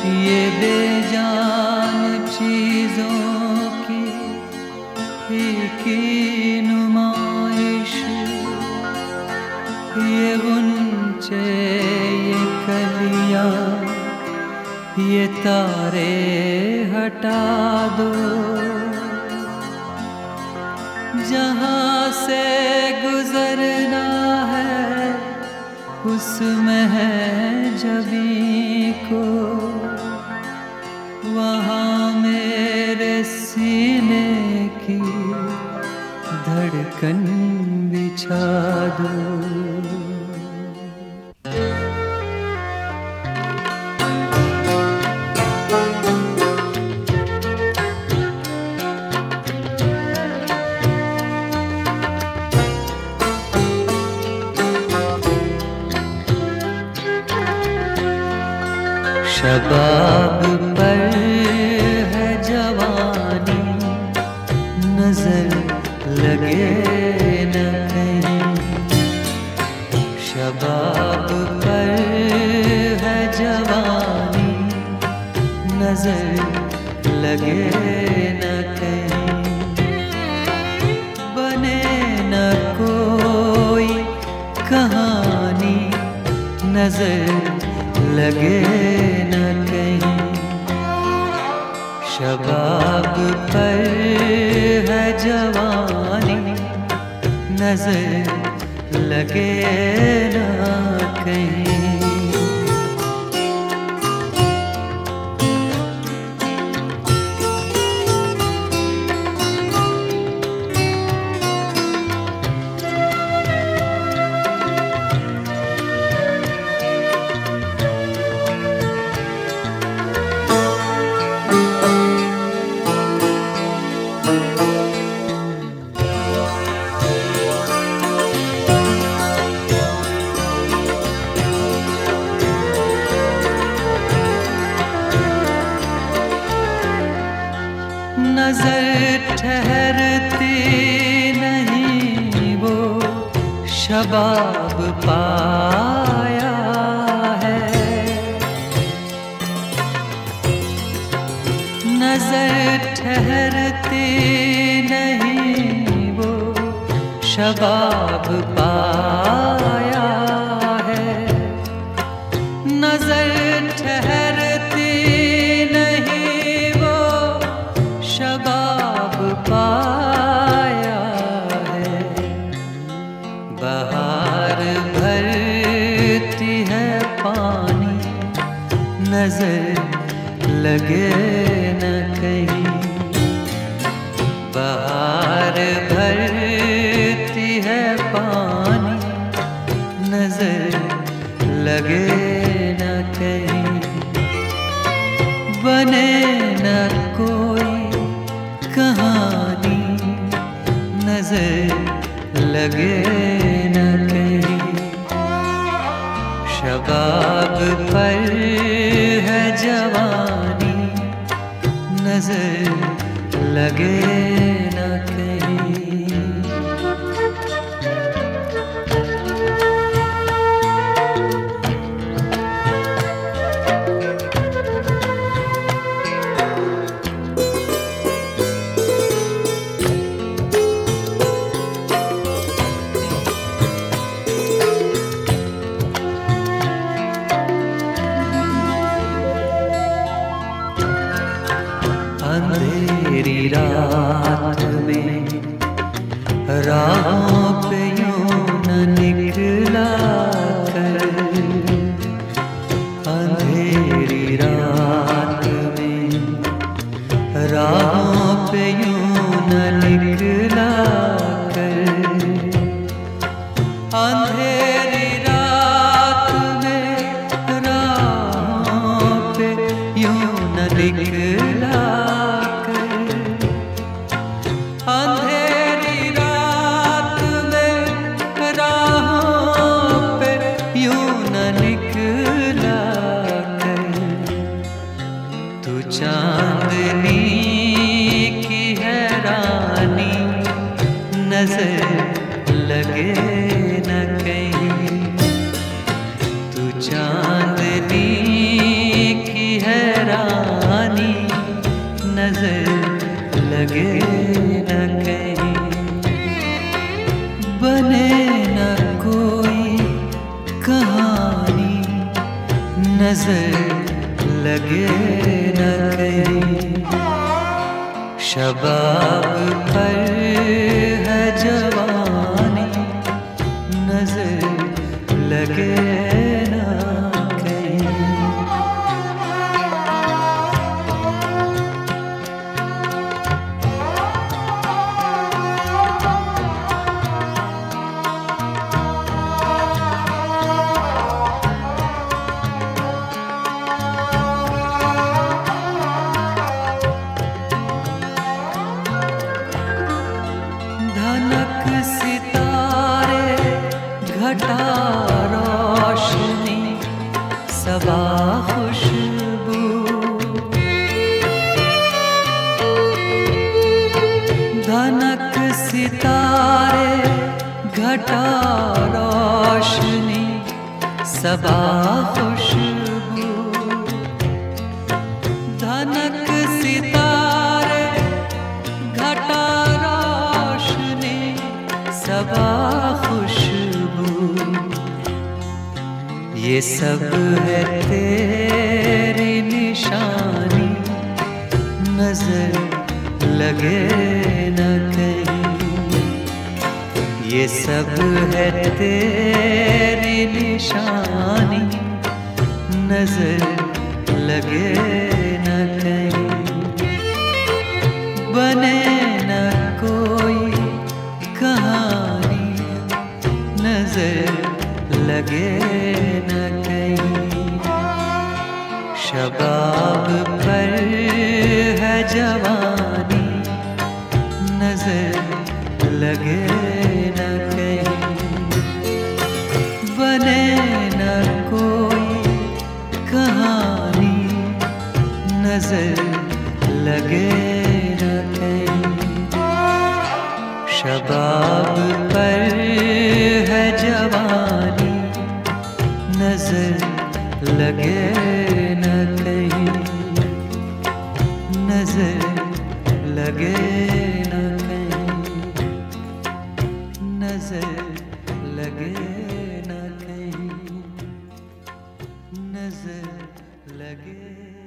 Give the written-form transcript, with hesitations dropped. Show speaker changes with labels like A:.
A: ये बेजान चीजों की फीकी नुमाइश, ये गुंचे ये कलियां ये तारे हटा दो। जहाँ से गुजरना है उसमें है जबी को, वहाँ मेरे सीने की धड़कन बिछा दो। शबाब पर है जवानी, नजर लगे न कहीं। शबाब पर है जवानी, नजर लगे न कहीं। बने न कोई कहानी, नजर लगे न कहीं। शबाब पर है जवानी, नजर लगे न कहीं। नजर ठहरती नहीं वो शबाब पाया है। नजर ठहरती नहीं वो शबाब पाया है। नजर ठहरती नहीं वो शबाब पाया है। बहार भरती है पानी, नजर लगे न कहीं। बहार भरती है पानी, नजर लगे न कहीं। बने न कोई कहानी, नजर लगे न कहीं। शबाब पर है जवानी, नजर लगे न कहीं। अंधेरी रात में राहों पे यूं न निकला कर। अंधेरी रात में राहों पे यूं न निकला कर। अंधेरी रात में राहों पे यूं न निकला। अंधेरी रात में राहों पे यूं न निकला कर। तू चांदनी की है रानी, नजर लगे न कहीं। तू चांदनी की है कहानी नजर लगे न कहीं। शबाब पर है जवानी, नजर लगे न कहीं। धनक सितारे घटा रोशनी सबा खुशबू। धनक सितारे घटा रोशनी सबा खुशबू। धनक सितारे घटा रोशनी सबा खुशबू। ये सब है तेरी निशानी, नजर लगे न कहीं। ये सब है तेरी निशानी, नजर लगे न कहीं। बने न कोई कहानी, नजर लगे न कहीं। शबाब पर है जवानी, नजर लगे न कहीं। बने न कोई कहानी, नजर लगे न कहीं। शबाब पर है जवानी, नजर लगे न कहीं। नजर लगे न कहीं। नजर लगे न कहीं। नजर लगे